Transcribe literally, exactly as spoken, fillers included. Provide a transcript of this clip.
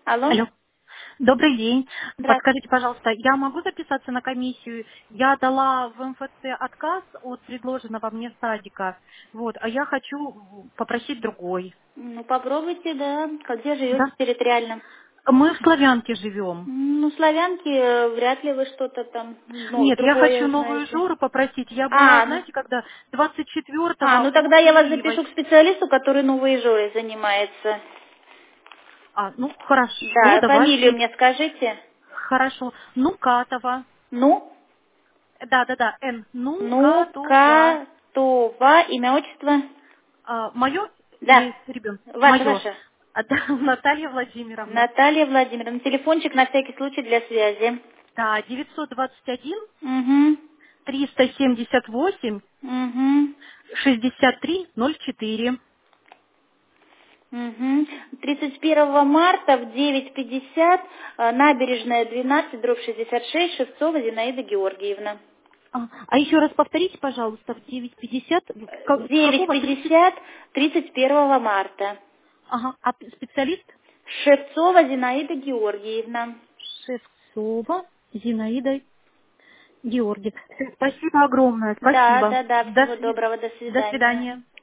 Алло. Алло. Добрый день. Здравствуйте. Подскажите, пожалуйста, я могу записаться на комиссию? Я дала в МФЦ отказ от предложенного мне садика, вот, а я хочу попросить другой. Ну, попробуйте, да. Как- Где живете Да? территориально? Мы в Славянке живем. М, Ну, славянки, э, вряд ли вы что-то там, ну, Нет, я хочу другое новую знаете. Жору попросить. Я была, А, ну, знаете, когда а, двадцать четвёртого ну у тогда я вас Киреевой. запишу к специалисту, который новой жорой занимается. А, ну, хорошо, Да, фамилию давайте. мне скажите. Хорошо. Нукатова. Ну, Да-да-да, Н. ну, Нукатова. Катова, имя, отчество? А, мое Да, или ребенка? ваше, Мое. ваше. А, да, Наталья Владимировна. Наталья Владимировна. Телефончик на всякий случай для связи. Да, девятьсот двадцать один Угу, триста семьдесят восемь угу. шестьдесят три ноль четыре. Угу. тридцать первого марта в девять пятьдесят, э, набережная двенадцать, дробь шестьдесят шесть, Шевцова Зинаида Георгиевна. А, а еще раз повторите, пожалуйста, в девять пятьдесят, в ка- с девять какого тридцать? пятьдесят, тридцать первого марта. Ага, а специалист? Шевцова Зинаида Георгиевна. Шевцова Зинаида Георгиевна. Всё, спасибо огромное, Да, спасибо. да, да, До, всего сви- доброго, до до свидания. свидания.